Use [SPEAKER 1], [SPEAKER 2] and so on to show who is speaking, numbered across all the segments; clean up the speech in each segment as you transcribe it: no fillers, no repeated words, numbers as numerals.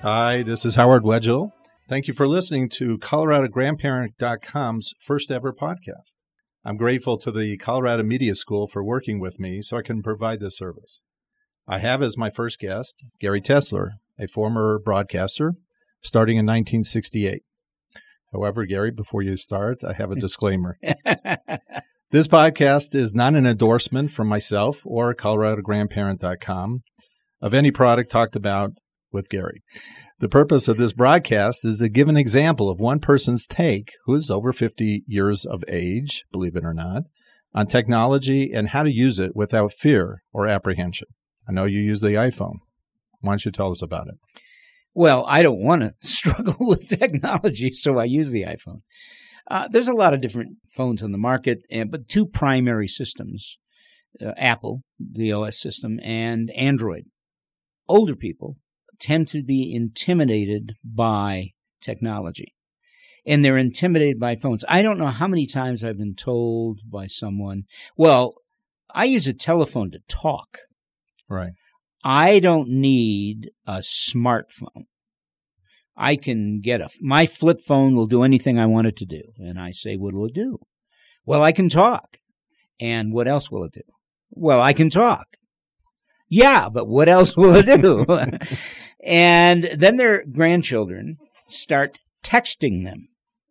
[SPEAKER 1] Hi, this is Howard Wedgell. Thank you for listening to ColoradoGrandparent.com's first ever podcast. I'm grateful to the Colorado Media School for working with me so I can provide this service. I have as my first guest Gary Tesler, a former broadcaster, starting in 1968. However, Gary, before you start, I have a disclaimer. This podcast is not an endorsement from myself or ColoradoGrandparent.com of any product talked about with Gary. The purpose of this broadcast is to give an example of one person's take, who is over 50 years of age, believe it or not, on technology and how to use it without fear or apprehension. I know you use the iPhone. Why don't you tell us about it?
[SPEAKER 2] Well, I don't want to struggle with technology, so I use the iPhone. There's a lot of different phones on the market, but two primary systems, Apple, the OS system, and Android. Older people tend to be intimidated by technology, and they're intimidated by phones. I don't know how many times I've been told by someone, well, I use a telephone to talk.
[SPEAKER 1] Right.
[SPEAKER 2] I don't need a smartphone. I can get my flip phone will do anything I want it to do. And I say, what will it do? Well, I can talk. And what else will it do? Well, I can talk. Yeah, but what else will it do? And then their grandchildren start texting them.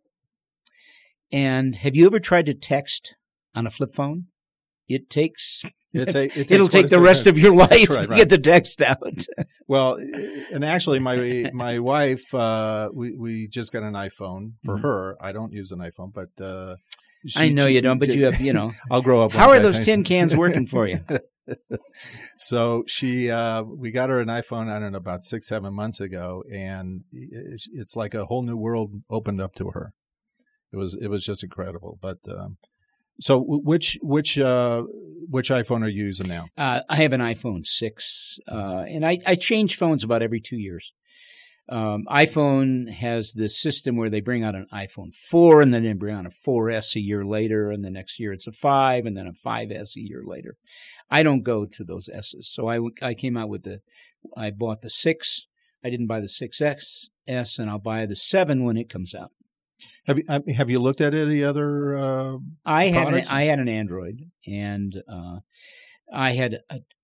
[SPEAKER 2] And have you ever tried to text on a flip phone? It'll take the rest of your life to get the text out.
[SPEAKER 1] Well, and actually, my wife, we just got an iPhone for her. I don't use an iPhone, but
[SPEAKER 2] I know you don't, but you have,
[SPEAKER 1] I'll grow up.
[SPEAKER 2] How are those tin cans working for you?
[SPEAKER 1] So we got her an iPhone, I don't know, about 6-7 months ago, and it's like a whole new world opened up to her. It was just incredible, but. So which iPhone are you using now?
[SPEAKER 2] I have an iPhone 6, and I change phones about every 2 years. iPhone has this system where they bring out an iPhone 4, and then they bring out a 4S a year later, and the next year it's a 5, and then a 5S a year later. I don't go to those S's. So I came out with I bought the 6. I didn't buy the 6S, and I'll buy the 7 when it comes out.
[SPEAKER 1] Have you looked at any other
[SPEAKER 2] I
[SPEAKER 1] products?
[SPEAKER 2] had an Android, and I had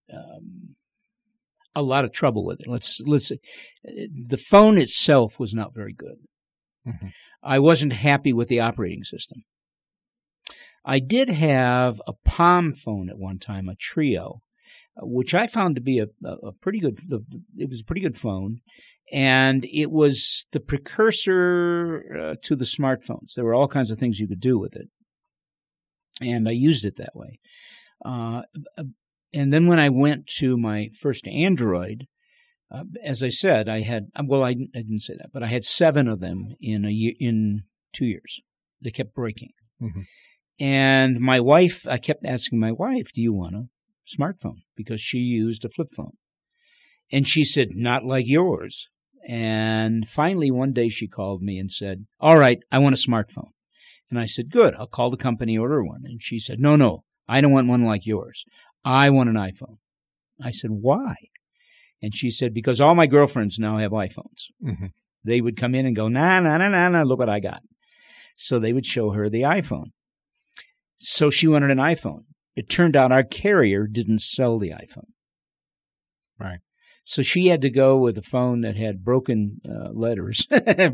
[SPEAKER 2] a lot of trouble with it. Let's say the phone itself was not very good. Mm-hmm. I wasn't happy with the operating system. I did have a Palm phone at one time, a Trio, which I found to be a pretty good. It was a pretty good phone. And it was the precursor to the smartphones. There were all kinds of things you could do with it. And I used it that way. And then when I went to my first Android, as I said, I didn't say that, but I had 7 of them in 2 years. They kept breaking. Mm-hmm. And I kept asking my wife, do you want a smartphone? Because she used a flip phone. And she said, not like yours. And finally, one day she called me and said, all right, I want a smartphone. And I said, good, I'll call the company, order one. And she said, no, I don't want one like yours. I want an iPhone. I said, why? And she said, because all my girlfriends now have iPhones. Mm-hmm. They would come in and go, nah, look what I got. So they would show her the iPhone. So she wanted an iPhone. It turned out our carrier didn't sell the iPhone.
[SPEAKER 1] Right.
[SPEAKER 2] So she had to go with a phone that had broken letters.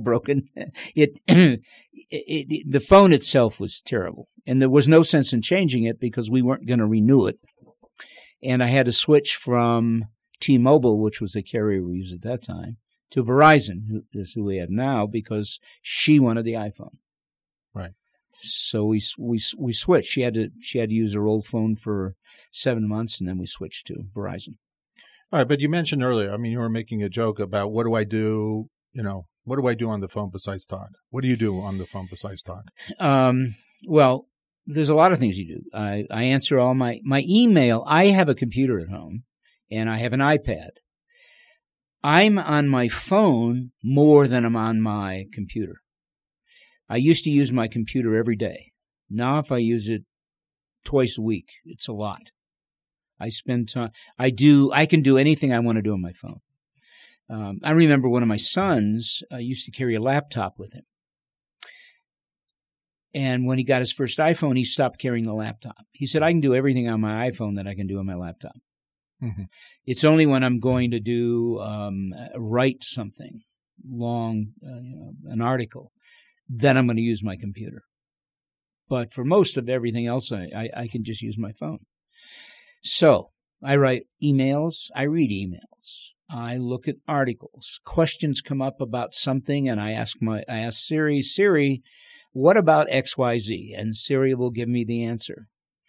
[SPEAKER 2] The phone itself was terrible, and there was no sense in changing it because we weren't going to renew it. And I had to switch from T-Mobile, which was the carrier we used at that time, to Verizon, who is who we have now, because she wanted the iPhone.
[SPEAKER 1] Right.
[SPEAKER 2] So we switched. She had to use her old phone for 7 months, and then we switched to Verizon.
[SPEAKER 1] All right, but you mentioned earlier, you were making a joke about what do I do on the phone besides talk? What do you do on the phone besides talk?
[SPEAKER 2] Well, there's a lot of things you do. I answer all my email. I have a computer at home, and I have an iPad. I'm on my phone more than I'm on my computer. I used to use my computer every day. Now if I use it twice a week, it's a lot. I spend time. I can do anything I want to do on my phone. I remember one of my sons used to carry a laptop with him. And when he got his first iPhone, he stopped carrying the laptop. He said, I can do everything on my iPhone that I can do on my laptop. Mm-hmm. It's only when I'm going to do write something long, an article, then I'm going to use my computer. But for most of everything else, I can just use my phone. So I write emails. I read emails. I look at articles. Questions come up about something, and I ask Siri, what about XYZ? And Siri will give me the answer.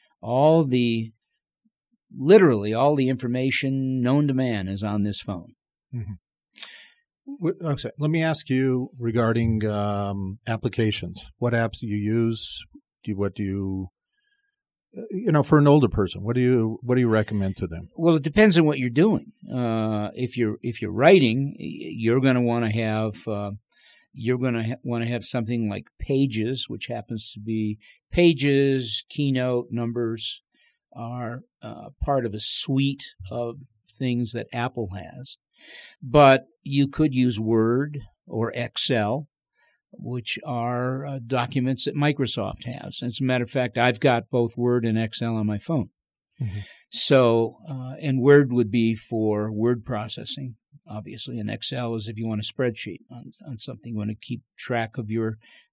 [SPEAKER 2] Literally all the information known to man is on this phone.
[SPEAKER 1] Mm-hmm. Okay. Let me ask you regarding applications. What apps do you use? What do you for an older person, what do you recommend to them?
[SPEAKER 2] Well, it depends on what you're doing. If you're writing, you're going to want to have something like Pages, which happens to be Pages, Keynote, Numbers are part of a suite of things that Apple has. But you could use Word or Excel, which are documents that Microsoft has. As a matter of fact, I've got both Word and Excel on my phone. Mm-hmm. So, and Word would be for word processing, obviously, and Excel is if you want a spreadsheet on something, you want to keep track of your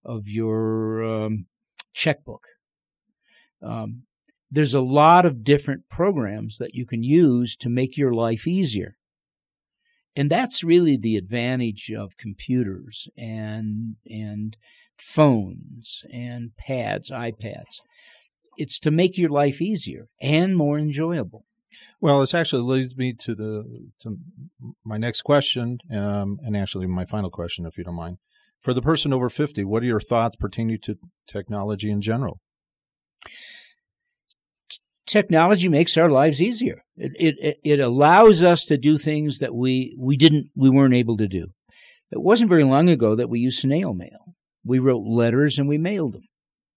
[SPEAKER 2] checkbook. There's a lot of different programs that you can use to make your life easier. And that's really the advantage of computers and phones and iPads. It's to make your life easier and more enjoyable.
[SPEAKER 1] Well, this actually leads me to my next question, and actually my final question, if you don't mind. For the person over 50, what are your thoughts pertaining to technology in general?
[SPEAKER 2] Technology makes our lives easier. It allows us to do things that we weren't able to do. It wasn't very long ago that we used snail mail. We wrote letters and we mailed them.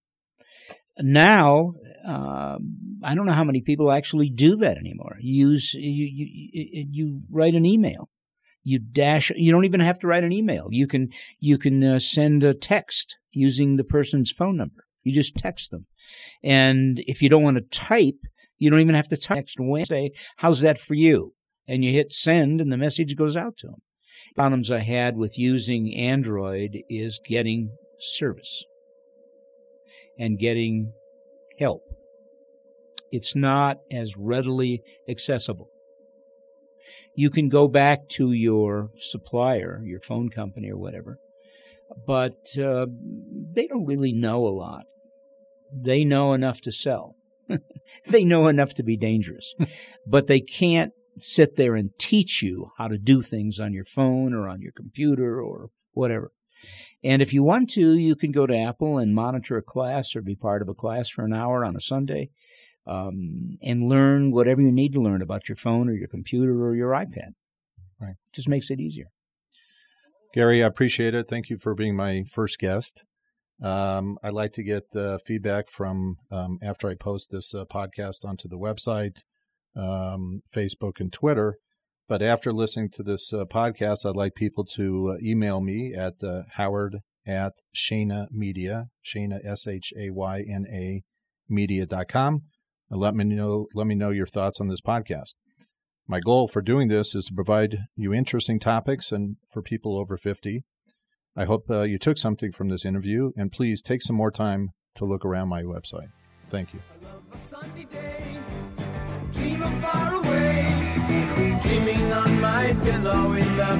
[SPEAKER 2] Now, I don't know how many people actually do that anymore. You write an email. You don't even have to write an email. You can send a text using the person's phone number. You just text them. And if you don't want to type, you don't even have to text and say, how's that for you? And you hit send and the message goes out to them. Problems I had with using Android is getting service and getting help. It's not as readily accessible. You can go back to your supplier, your phone company or whatever, but they don't really know a lot. They know enough to sell. They know enough to be dangerous. But they can't sit there and teach you how to do things on your phone or on your computer or whatever. And if you want to, you can go to Apple and monitor a class or be part of a class for an hour on a Sunday and learn whatever you need to learn about your phone or your computer or your iPad. Right. Just makes it easier.
[SPEAKER 1] Gary, I appreciate it. Thank you for being my first guest. I'd like to get feedback from after I post this podcast onto the website, Facebook, and Twitter. But after listening to this podcast, I'd like people to email me at howard@Shayna Media, Shayna, SHAYNA, media.com, and let me know your thoughts on this podcast. My goal for doing this is to provide you interesting topics and for people over 50. I hope you took something from this interview, and please take some more time to look around my website. Thank you.
[SPEAKER 3] I love a sunny day, dreaming far away, dreaming on my pillow in the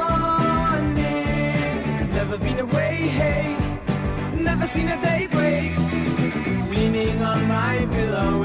[SPEAKER 3] morning. Never been away, hey, never seen a day break, leaning on my pillow